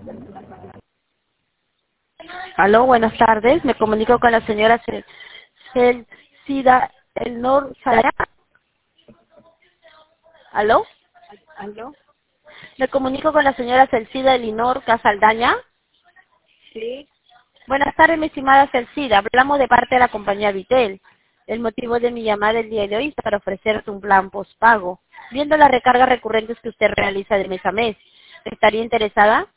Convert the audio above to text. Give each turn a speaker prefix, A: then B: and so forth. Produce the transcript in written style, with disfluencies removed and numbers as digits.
A: Aló, buenas tardes. Me comunico con la señora Cida Elnor Saraya. Aló.
B: ¿Aló?
A: Me comunico con la señora Celcida Elinor Casaldaña.
B: Sí.
A: Buenas tardes, mi estimada Celcida. Hablamos de parte de la compañía Vitel. El motivo de mi llamada el día de hoy es para ofrecerte un plan postpago. Viendo las recargas recurrentes que usted realiza de mes a mes, ¿estaría interesada?